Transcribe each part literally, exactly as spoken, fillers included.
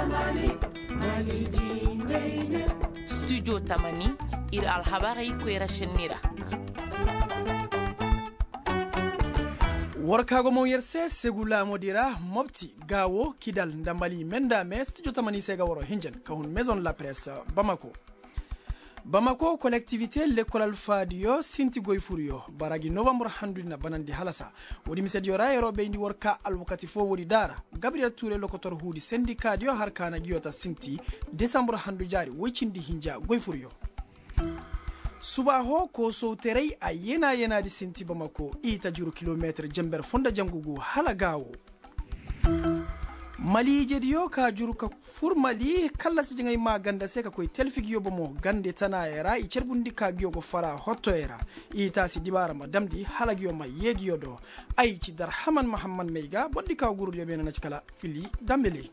studio tamani ira alhabarai kwera shinira warkago mo yerse segula modira mobti gawo kidal ndambali menda me studio tamani sega woro hinjen kawun maison la presse Bamako Bamako collectivité l'école alfadio sinti goyfuriyo baragi novembre handuna banandi halasa wodi misedi yoro bendi worka alwakati fo wodi dara Gabriel Touré lokotor hudi syndicat dio harkana giyota sinti décembre handu jari wicindi hinja goyfuriyo subaho ko sowterey a yena yena di sinti Bamako ita juru kilometre jember fonda jangugu halagawo Mali jediyo ka juru ka furmali kala si jingay maganda se ka koy telfigiyo bomo gande tanayera i cerbundi ka giyo go fara hottoera ita si dibara ma damdi halagiyo ma yegiyo do ay ci dar haman Muhammad Meiga boddi ka guru yo bena ci kala fili dambele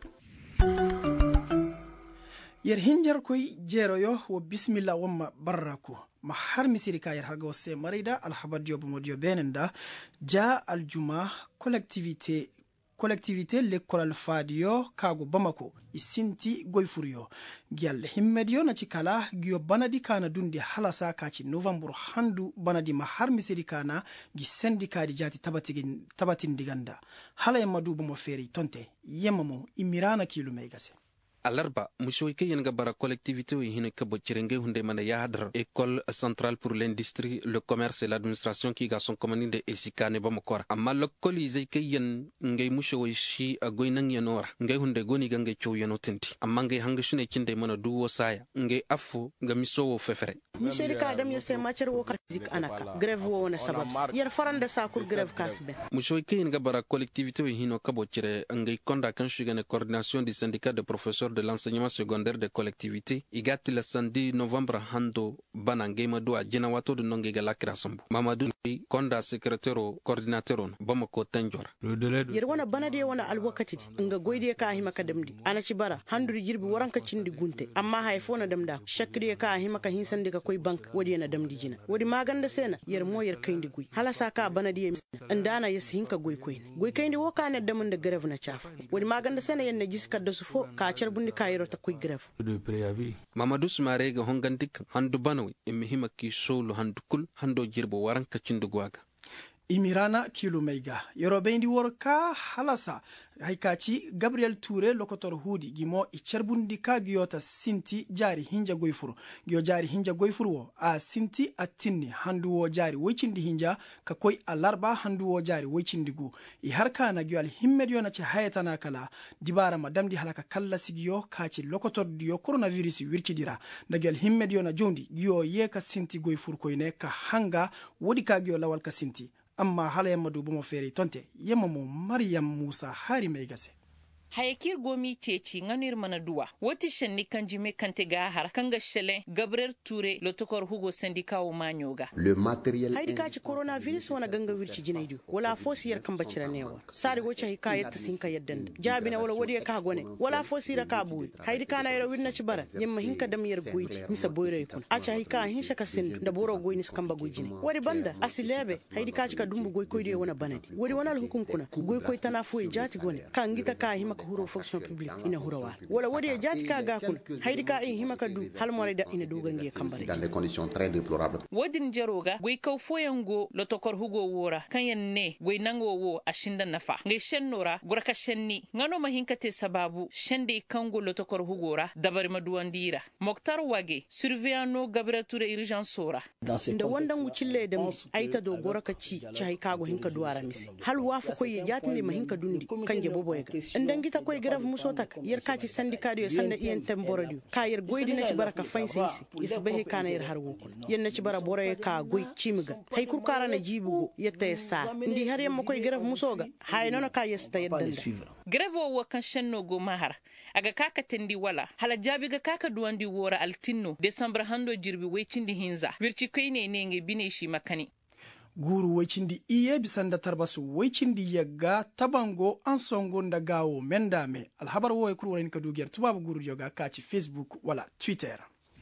yer hinjar koy jero yo wo bismillah wamma barako ma har misiri ka yer hargo se marida alhabadiyo bomo dio benenda ja aljuma collectivité collectivité l'école alfadio kago Bamako isinti goyfuriyo gyal himmedio na cikala giyo banadi kana dundi halasa kaci novembre handu banadi ma har misiri kana gi syndicat di jati tabatin tabatin diganda hala ya madubu mo feri tonte yemamo imirana kilu megase alarba mushoyke yenga bara collectivité wi hine kabo cirenge hunde mana yadr école centrale pour l'industrie le commerce et l'administration qui ga son commune de esikane Bamako amma lokoli zeyke yen ngay mushoy shi agoynang yenora ngay hunde goni ga ngay ciow yeno tenti amma ngay hanga shune kinde mana duwo saya ngay afu ga misowo fefere miseri ka dam yese macer wo kazik anaka grève wo wona sabab yer farande sa kur grève kasbe mushoyke yenga bara collectivité wi hino kabo cire ngay konda kan shugane coordination du syndicat de professeurs de l'enseignement secondaire des collectivités igati le samedi novembre hando banange madu ajina wato de nonge galakira sambu Mamadou konda secrétaire coordinateur Bamako Tanjora yer wana banade wana alwakati nga goyde ka hima kadamdi ana ci bara handuri jirbi waranka cindi gunte amma hay fona damda shakri ka hima ka hinsande ka koy bank wodi na damdi jina wodi maganda sena yer mo yer kayndi guy halasa ka banade andana yasinka goy koy goy kayndi wo kana damanda grève na chaf wodi maganda sena yen na jiska da sufo ka cerbundi kayro ta koy grève de préavis Mamadou Soumaré ga hongandik handu banawi emi hima ki solo handu kul hando jirbo waranka cindu gwaga imirana kilo meiga yoro bendi worka halasa haikaci Gabriel Touré lokotor hudi gimo i cerbundi ka giyota sinti jari hinja goyfuru giyo jari hinja goyfuru wo a sinti atinni handu wo jari wicindi hinja ka koy alarba handu wo jari wicindi gu i harka na giyo al himmedio na ci hayatana kala dibara madamdi halaka kalla sigiyo kaci lokotor diyo coronavirus wircidira na giyo al himmedio na jondi giyo ye ka sinti goyfuru koyne ka hanga wodi ka giyo lawal ka sinti amma hala yamma dubu mo feri tonte yamma mo Maryam Musa hari mai gase hayakir gomi ceci nganir mana duwa woti shenni kanjime kante ga har kanga shele Gabriel Touré lotokor Hugo syndicat o manyoga le matériel haydi kaci coronavirus wana ganga wirci jinaydu wala fosiyar kan bacira newa sari wocha hikayat sinka yaddan jabina wala wodi ka gone wala fosira ka buy haydi kana yero winna ci bara yemma hinka dam yer goy misa boyre kun acha hika hin shaka sin da boro goy nis kamba gujine wodi banda asilebe haydi kaci ka dumbu goy koyde wana banadi wodi wana hukum kuna goy koy tana fuye jati gone kangita ka hima huro fonction publique ina hurawa wala wodi e jati ka ga kun haydi ka in himaka du halmore da ina duga nge kambare dans des conditions très déplorables wodin jaroga goy kaw foyango lotokor Hugo wora kanyen ne goy nango wo ashinda nafa nge shennora goraka shenni ngano mahinkate sababu shende kango lotokor Hugora dabari maduandira Moktar Wage surveillant Gabriel Touré urgence ora da wanda ngucille da aita do goraka ci chai kago hinka duara misi hal wafu ko ye jati ne mahinka dundi kanje bobo yega ndangi ta koy grave musotak yer kaci syndicat yo sanda ien temboradu ka yer goydi na ci baraka fain seisi isbahe kana yer har wokon yen na ci bara bore ka goy cimiga hay kur kara na jibugo yetta esta ndi har yamma koy grave musoga hay nona ka yesta yedda grave wo kan shenno go mahar aga kaka tendi wala hala jabi ga kaka duwandi wora altinno december hando jirbi wecindi hinza wirci koyne nenge bineshi makani guru wecindi iye bisanda tarbasu wecindi yagga tabango ansongo ndagawo mendame alhabar wo e kurwani ka dugiyar tubabu guru yoga kaci Facebook wala Twitter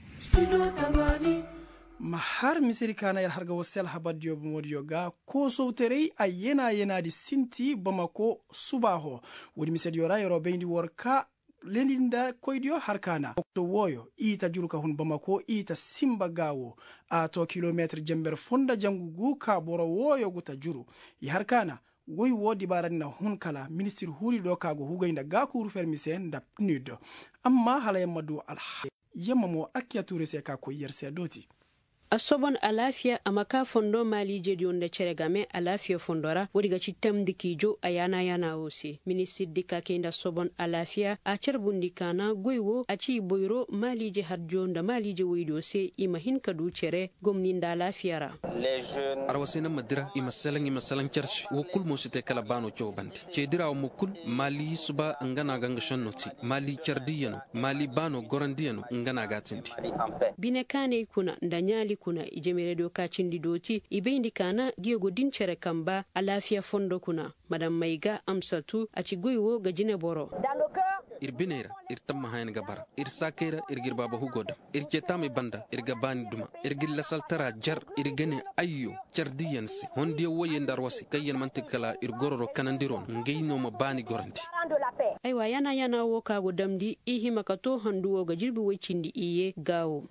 mahar misiri kana yar harga wasel habadiyo bumodiyo ga ko sowterey a yena yena di sinti Bamako subaho wodi misedi yora yoro bendi worka leninda koydio harkana to woyo ita juruka hun bamako ita simba gawo a to kilometre jember fonda jangugu ka boro woyo guta juru i harkana woy wodi baranna hun kala ministre huri do kago hugaynda gakuru fermise nda nido amma hala yamadu al yamma mo akya turese ka ko yerse doti asobon alafiya amaka fondo mali jedi onda ceregame alafiya fondora wodiga citam dikijo ayana yana ose ministre dika kenda sobon alafiya a cerbundi kana goywo a ci boyro mali je hadjo nda mali je wido se ima hin kadu cere gomni nda lafiyara arwasena madira ima selang ima selang cerch wo kul mo site kala bano ciobanti cedira mo kul mali suba ngana ganga shannoti mali cerdiyano mali bano gorandiyano ngana gatindi bine kane kuna ndanyali kuna ijemere do ka cindi doti ibeindi kana giyogo dincere kamba alafiya fondo kuna madam maiga amsatu aci goywo gajine boro irbinera irtamma hayn gabar irsakera irgir baba hugoda ircetami banda irgabani duma irgil lasaltara jar irgane ayyo cerdiyanse hondiye woye ndarwasi kayen mantikala irgororo kanandiron ngeyno ma bani gorandi aywa yana yana wo kago damdi ihima kato handuwo gajirbi wicindi iye gawo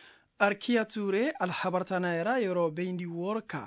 arkiya ture alhabartana era yoro beindi worka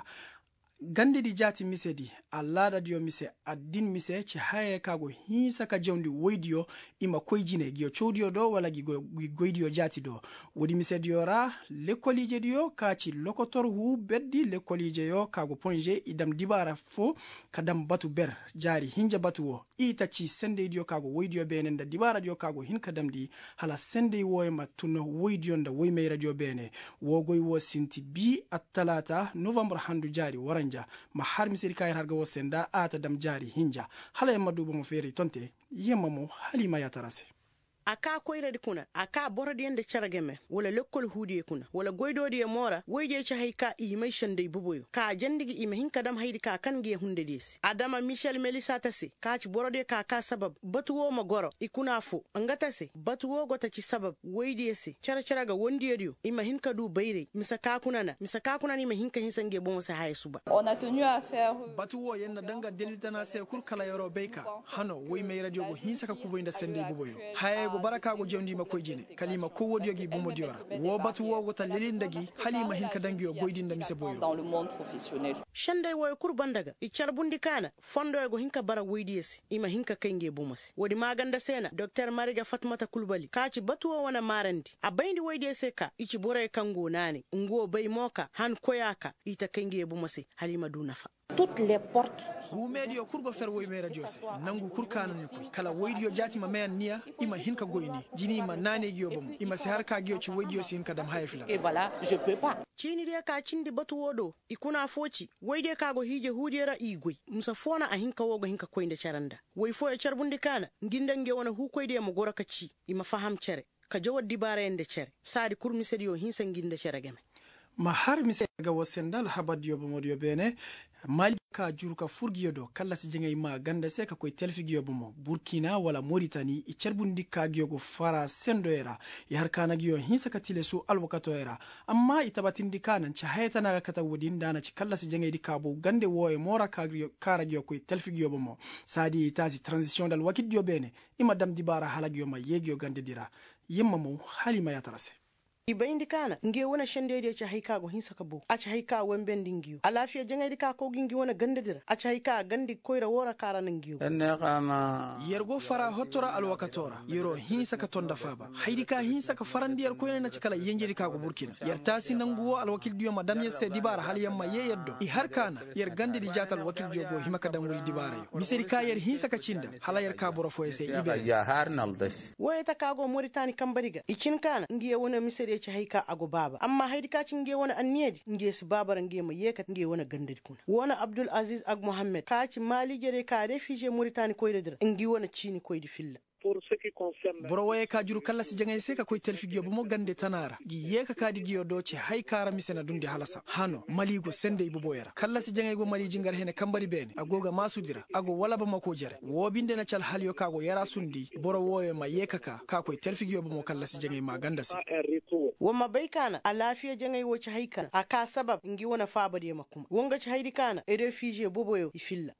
gande di jati misedi allada dio mise addin mise ci haye kago hisa ka jawndi woydio ima koyjine gio chowdio do wala gi goydio jati do wodi mise diora lekolije dio ka ci lokotor hu beddi lekolije yo kago ponje idam dibara fo kadam batu ber jari hinja batu wo ita ci sende dio kago woydio bene nda dibara dio kago hin kadam di hala sende woy matuno woydio nda woy me radio bene wo goy wo sinti bi attalata november handu jari waran ma har misiri kayar harga wasenda ata dam jari hinja hala yamma dubu mo feri tonte yemma mo halima ya tarase aka koyre kuna aka borodi yende charageme wala lekkol huudi kuna wala goydodi e mora woyde ci hayka imay shande buboyo ka jandigi ima hinka dam haydi ka kangi hunde desi adama michel melisa tasi ka ci borodi ka ka sabab batuwo ma goro ikuna fu angata se batuwo gota ci sabab woyde se chara chara ga wondi ediyo ima hinka du bayre misaka kunana misaka kunani ima hinka hinsange bomo sa hay suba on a tenu à faire batuwo yenna danga delitana se kur kala yoro beyka hano woy may radio go hinsaka kuboynda sende buboyo hay baraka go jondi ma koyjine kalima ko wodi yogi bumo diora wo batu wo gota lelindagi halima hinka dangiyo boydinda mise boyo dans le monde professionnel shande wo kurbandaga i charbundi kana fondo go hinka bara woydiyesi ima hinka kange bumasi wodi maganda sena docteur mariga fatmata kulbali kaci batu wo wana marandi abayndi woydiyese ka ici bore kango nani ngo bay moka han koyaka ita kange bumasi halima du nafa toutes les portes humedio kurgo fer woy me radio se nangu kurkana ni koy kala woydio jati ma men niya ima hinka goyni jini ma nane giyo bam ima se harka giyo ci woydio sin kadam hayfla et voilà je peux pas cini de ka cindi batu wodo ikuna foci woyde ka go hije hudera igoy musa fona a hinka wogo hinka koynde charanda woy fo e charbundi kana ngindange wona hu koyde mo goraka ci ima faham cere ka jawad dibara ende cere sadi kurmi sedio hinsa nginde cere game ma har mi sega wasendal habadiyo bomodio bene mali ka juruka furgiyo do kala si jengay ma ganda se ka koy telfigiyo bomo burkina wala mauritanie i cerbundi ka giyogo fara sendo era ya harkana giyo hinsa ka tilesu alwakato era amma itabatindi kana ci haytana ga kata wodin dana ci kala si jengay di kabo gande woe mora ka giyo kara giyo koy telfigiyo bomo sadi tazi transition dal wakidio bene ima dam dibara halagiyo ma yegiyo gande dira yemma mo halima ya tarase ibayndi kana nge wona shendede ci hayka go hinsa ka bo aci hayka wembendi ngiyo alafiya jengaydi ka ko gingi wona gandedira aci hayka gandi koyra wora karana ngiyo enne kama yergo fara hotora alwakatora yero hinsa ka tonda faba haydi ka hinsa ka farandiyar koyne na cikala yenjedi ka go burkina yer tasi nanguwo alwakil diyo madam yesse dibara hal yamma yeyeddo i harkana yer gandi di jatal wakil jogo himaka damuri dibara yo miseri ka yer hinsa ka cinda hala yer ka boro fo ese ibe ya har naldash woyta ka go moritani kambariga icin kana ngiye wona miseri ci hayka ago baba amma haydi ka cinge wona anniyedi nge si babara nge ma yeka nge wona gandedi kuna wona abdul aziz ag mohammed ka ci mali jere ka réfugié mauritanie koyredira ngi wona cini koydi filla pour ce qui concerne boro waye ka juru kala si jangay se ka koy telfigiyo bu mo gande tanara gi yeka kadi giyo do ci hay kara misena dundi halasa hano maligo sende ibu boyara kala si jangay go mali jingar hene kambari bene agoga masudira ago wala ba mako jere wo binde na cal haliyo kago yara sundi boro woye ma yeka ka ka koy telfigiyo bu mo kala si jangay ma ganda si wama bai kana a lafiya jangay wo ci haykana aka sabab ngi wona fabade makuma wonga ci haydi kana e réfugié boboyo ifilla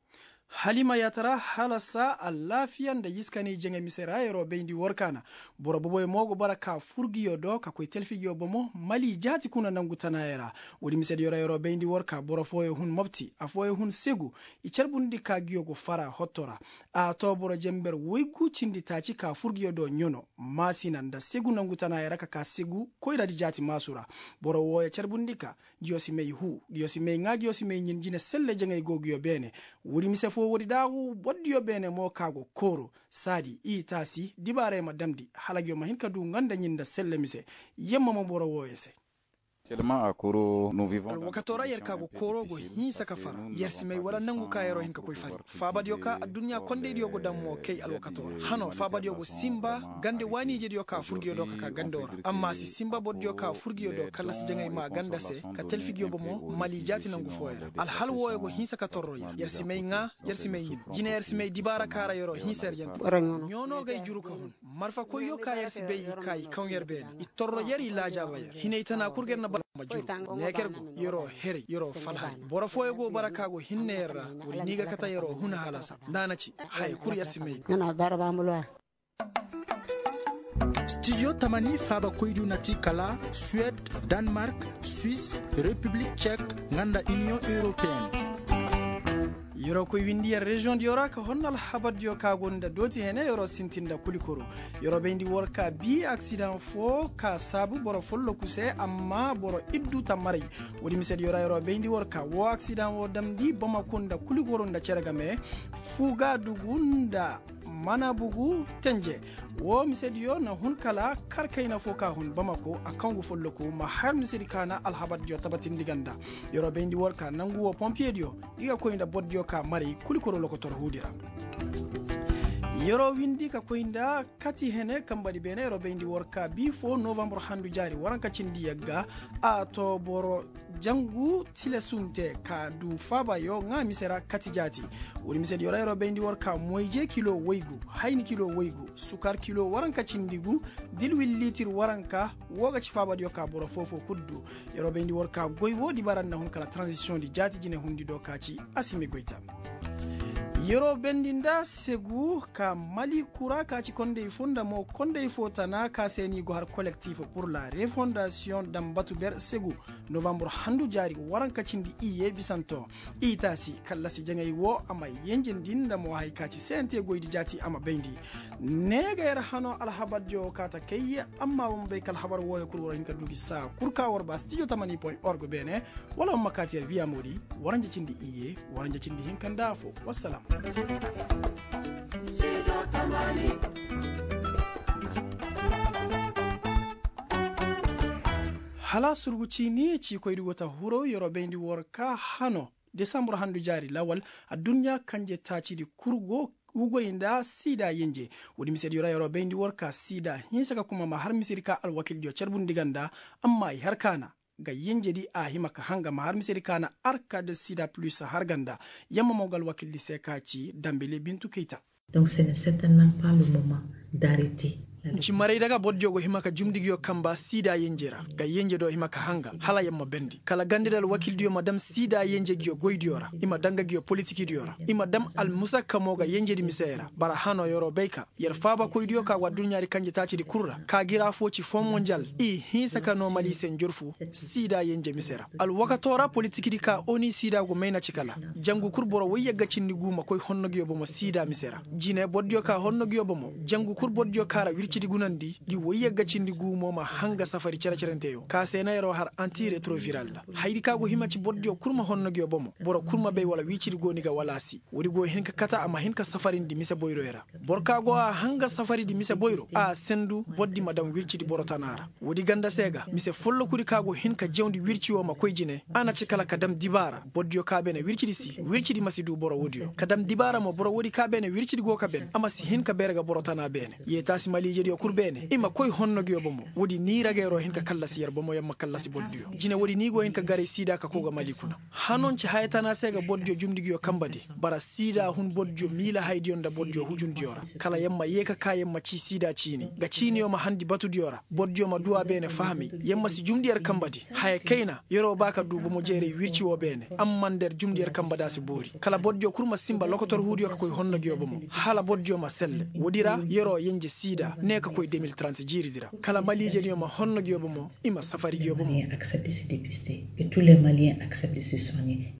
halima yatara halasa alafiyan da yiskani jenge misera yero bendi workana boro bobo mogo baraka furgiyo do ka koy telfigiyo bomo mali jati kuna nangutana yera wodi mised yoro yero bendi worka boro foye hun mopti afoye hun segu i cerbundi ka giyo go fara hotora a to boro jember woygu cindi taci ka furgiyo do nyono masinan da segu nangutana yera ka ka segu koy radi jati masura boro woye cerbundi ka giyo si mey hu giyo si mey nga giyo si mey nyinjine selle jenge go giyo bene wodi mise fo wodi dagu boddiyo bene mo kago koro sadi i tasi dibare ma damdi halagyo ma hinka du nganda nyinda selle mise yemma mo boro woyese wakatora yer kago koro go hinsa ka fara yer simay wala nangu ka yero hinka koy fari fabadiyo ka adunya konde diyo go dammo kay al wakatora hano fabadiyo go simba gande wani je diyo ka furgiyo do ka gandora amma si simba boddiyo ka furgiyo do kala si jangay ma ganda se ka telfigiyo bomo mali jati nangu foyera al hal woyo go hinsa ka torro yer simay nga yer simay yin jine yer simay dibara kara yero hinser yent nyono gay juru ka hon marfa koyo ka yer si bey kay kaw yer ben i torro yer ila jaba yer hinaytana kurger na majuru nekergo yoro heri yoro falhari bora foyego barakago hinnera wuri niga kata yoro huna halasa nanaci hay kuryar simay nana daraba mulwa studio tamani faba koydu nati kala Suède, Danemark, Suisse, République tchèque nganda Union européenne yoro koy windiya région di yora ka honnal habad yo ka gonda doti hene yoro sintinda kulikoro yoro bendi worka bi accident fo ka sabu boro follo kuse amma boro iddu tamari wodi mised yora yoro bendi worka wo accident wo damdi bama konda kulikoro nda ceragame fuga dugunda mana bugu tenje wo misedi yo na hun kala karkayna fo ka hun bamako akangu follo ko ma har misedi kana alhabad yo tabatin diganda yoro bendi worka nangu wo pompier yo diga ko inda boddio ka mari kulikoro lokotor hudira yoro windi ka koinda kati hene kambadi bene yoro bendi worka bifo novembre handu jari waranka cindi yagga a to boro jangu tile sunte ka du faba yo nga misera kati jati wuri misedi yoro yoro bendi worka moyje kilo woygu hayni kilo woygu sukar kilo waranka cindigu dilwil litir waranka woga ci faba yo ka boro fofo kuddu yoro bendi worka goy wodi baranna hun kala transition di jati jine hundi do kaci asimi goyta yoro bendinda segu ka mali kura ka ci konde fonda mo konde fotana ka seni go har collectif pour la refondation dambatu ber segu novembre handu jari waranka cindi iye bisanto itasi kala si jangay wo ama yenjen dinda mo hay ka ci sente goydi jati ama bendi nega yar hano alhabad jo kata kay amma won be kal habar wo ko worin ka dugi sa kurka war ba studio tamani point org bene wala makati via modi waranje cindi iye waranje cindi hinkanda fo wassalam hala surguci ni ci koydi wata huro yoro bendi worka hano december handu jari lawal a dunya kanje tacidi kurgo ugo inda sida yenje wodi misedi yoro yoro bendi worka sida hinsaka kuma ma har misirika alwakil dio cerbun diganda amma har kana ga yenjedi a himaka hanga ma har misiri kana arka de sida plus harganda yamma mogal wakil di sekaci dambele bintu keita. Donc ce n'est certainement pas le moment d'arrêter. ci maray daga bodjogo himaka jumdigio kamba sida yenjera ga yenje do himaka hanga hala yamma bendi kala gandidal wakil dio madam sida yenje gio goydiora ima danga gio politiki diora ima dam al musa kamoga yenje di misera bara hano yoro beika yer faba koydio ka wadunyari kanje taci di kurra ka gira foci fon mondial i hisa ka normali sen jorfu sida yenje misera al wakatora politiki di ka oni sida go mena cikala jangu kurboro wayyaga cinni guma koy honno gio bomo sida misera jine boddio ka honno gio bomo jangu kur boddio kara wirci di gunandi gi woyyaga cindi gumo ma hanga safari cera cerenteyo ka sena yero har antiretroviral la haydi kago himaci boddio kurma honno gyo bomo boro kurma be wala wicidi goni ga walasi wodi go hinka kata ama hinka safari ndi mise boyro era borkago a hanga safari di mise boyro a sendu boddi madam wircidi boro tanara wodi ganda sega mise follo kuri kago hinka jewndi wirci o ma koyjine ana cikala kadam dibara boddio kabene wircidi si wircidi masidu boro wodio kadam dibara mo boro wodi kabene wircidi go kaben ama si hinka berga boro tana bene yetasi malije boddi o kurbene ima koy honno giyo bomo wodi ni ragero hin ka kallasi yar bomo yamma kallasi boddi o jine wodi ni go hin ka gare sida ka koga malikuna hanon ci haytana sega boddi o jumdi giyo kambade bara sida hun boddi o mila haydi onda boddi o hujundi yora kala yamma yeka ka yamma ci sida cini ga cini o ma handi batudi yora boddi o ma duwa bene fahmi yamma si jumdi yar kambade hay kaina yoro baka dubo mo jere wirci wo bene amman der jumdi yar kambada si bori kala boddi o kurma simba lokotor huudi o ka koy honno giyo bomo hala boddi o ma selle wodira yoro yenje sida ne ka koy deux mille trente jiridira kala malije ni o ma honno giyo bomo ima safari giyo bomo accepte de se dépister et tous les Maliens acceptent de se soigner.